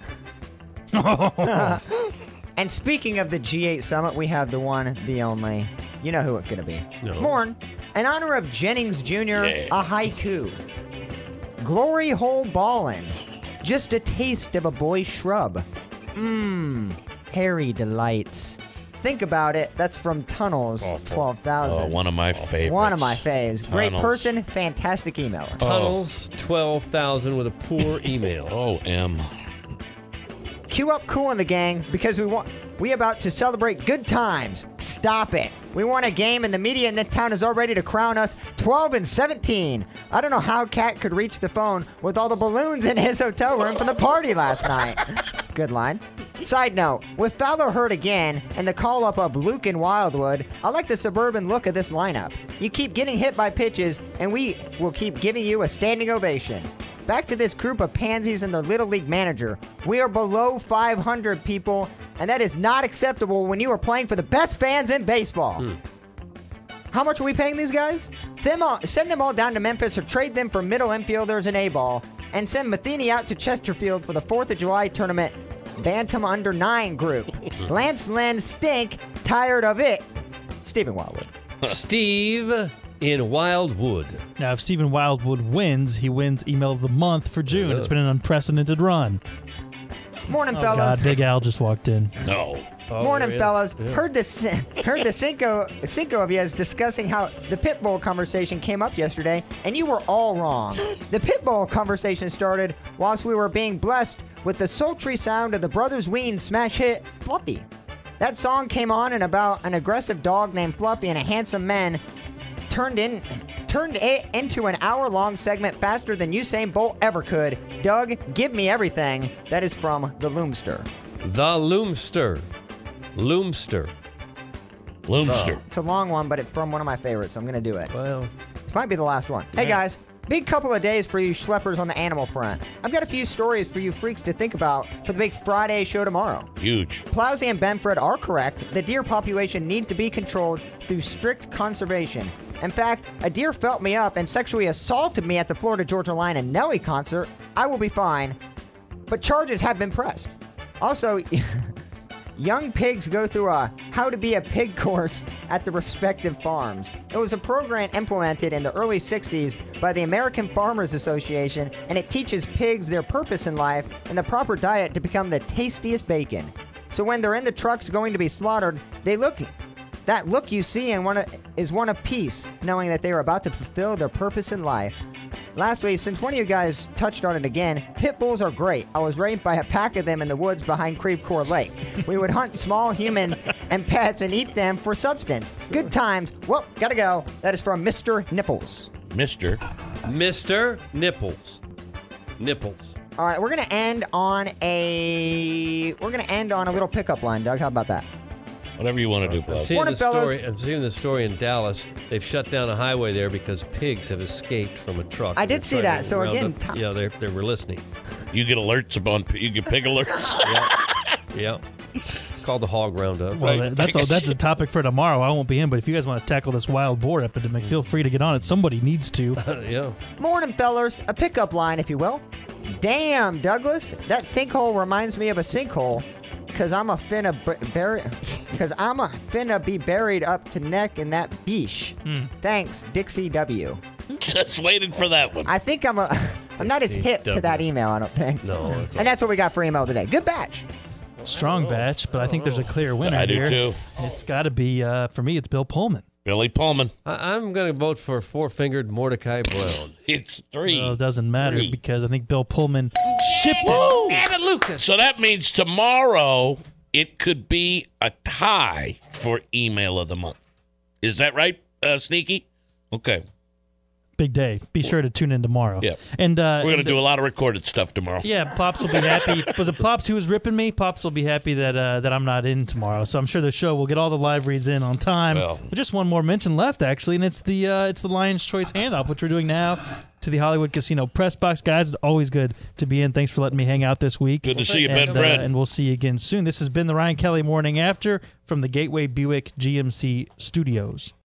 And speaking of the G8 Summit, we have the one, the only. You know who it's going to be. No. Morn, in honor of Jennings Jr., Yeah. a haiku. Glory hole ballin', just a taste of a boy's shrub. Harry Delights. Think about it. That's from Tunnels, 12,000. one of my favorites. One of my faves. Great Tunnels. person, fantastic emailer. Tunnels 12,000 with a poor email. Oh, M. Cue up Cool in the Gang because we about to celebrate good times. Stop it. We won a game and the media in this town is all ready to crown us 12-17. I don't know how Cat could reach the phone with all the balloons in his hotel room from the party last night. Good line. Side note, with Fowler hurt again and the call-up of Luke and Wildwood, I like the suburban look of this lineup. You keep getting hit by pitches and we will keep giving you a standing ovation. Back to this group of pansies and their Little League manager. We are below 500 people, and that is not acceptable when you are playing for the best fans in baseball. How much are we paying these guys? Send them all down to Memphis or trade them for middle infielders and A-ball, and send Matheny out to Chesterfield for the 4th of July tournament Bantam Under 9 group. Lance Lynn stink, tired of it. Stephen Wildwood. Steve in Wildwood. Now, if Stephen Wildwood wins, he wins Email of the Month for June. It's been an unprecedented run. Morning, Oh, fellas. God, Big Al just walked in. No. Morning, there he is. fellas. Yeah. Heard the Cinco of you is discussing how the pit bull conversation came up yesterday, and you were all wrong. The pit bull conversation started whilst we were being blessed with the sultry sound of the Brothers Ween smash hit Fluffy. That song came on and about an aggressive dog named Fluffy and a handsome man turned it into an hour-long segment faster than Usain Bolt ever could. Doug, give me everything. That is from the Loomster. The Loomster. Loomster. Loomster. It's a long one, but it's from one of my favorites, so I'm going to do it. Well, Might be the last one. Hey, guys. Big couple of days for you schleppers on the animal front. I've got a few stories for you freaks to think about for the big Friday show tomorrow. Huge. Plowsy and Benford are correct. The deer population needs to be controlled through strict conservation. In fact, a deer felt me up and sexually assaulted me at the Florida-Georgia Line and Nelly concert. I will be fine, but charges have been pressed. Also, young pigs go through a how to be a pig course at the respective farms. It was a program implemented in the early 60s by the American Farmers Association, and it teaches pigs their purpose in life and the proper diet to become the tastiest bacon. So when they're in the trucks going to be slaughtered, that look you see is one of peace, knowing that they are about to fulfill their purpose in life. Lastly, since one of you guys touched on it again, pit bulls are great. I was raised by a pack of them in the woods behind Creve Coeur Lake. We would hunt small humans and pets and eat them for substance. Good times. Well, gotta go. That is from Mr. Nipples. Mr. Nipples. Nipples. All right, we're gonna end on a little pickup line, Doug. How about that? Whatever you want to do, I'm Plow. seeing, Morning, the story, fellas. I'm seeing the story in Dallas. They've shut down a highway there because pigs have escaped from a truck. I And did they're see trying that. to So round again, up- yeah, they were listening. You get alerts you get pig alerts. Yeah. Called the hog roundup. Well, Right. that's a topic for tomorrow. I won't be in, but if you guys want to tackle this wild boar epidemic, feel free to get on it. Somebody needs to. Yeah. Morning, fellers. A pickup line, if you will. Damn, Douglas, that sinkhole reminds me of a sinkhole, cause I'm a finna be buried up to neck in that beach. Thanks, Dixie W. Just waited for that one. I think I'm not as hip to that email. I don't think. No. It's And that's what we got for email today. Good batch. Strong batch, but I think there's a clear winner I do here. too. It's got to be, for me, it's Bill Pullman. Billy Pullman. I'm going to vote for four-fingered Mordecai Brown. It's 3. Well, it doesn't matter 3. because I think Bill Pullman shipped it. So that means tomorrow it could be a tie for email of the month. Is that right, Sneaky? Okay. Big day. Be sure to tune in tomorrow. Yeah. And We're going to do a lot of recorded stuff tomorrow. Yeah, Pops will be happy. Was it Pops who was ripping me? Pops will be happy that I'm not in tomorrow. So I'm sure the show will get all the live reads in on time. Well. But just one more mention left, actually, and it's the Lion's Choice handoff, which we're doing now to the Hollywood Casino Press Box. Guys, it's always good to be in. Thanks for letting me hang out this week. Good to see you, Ben Fred. And we'll see you again soon. This has been the Ryan Kelly Morning After from the Gateway Buick GMC Studios.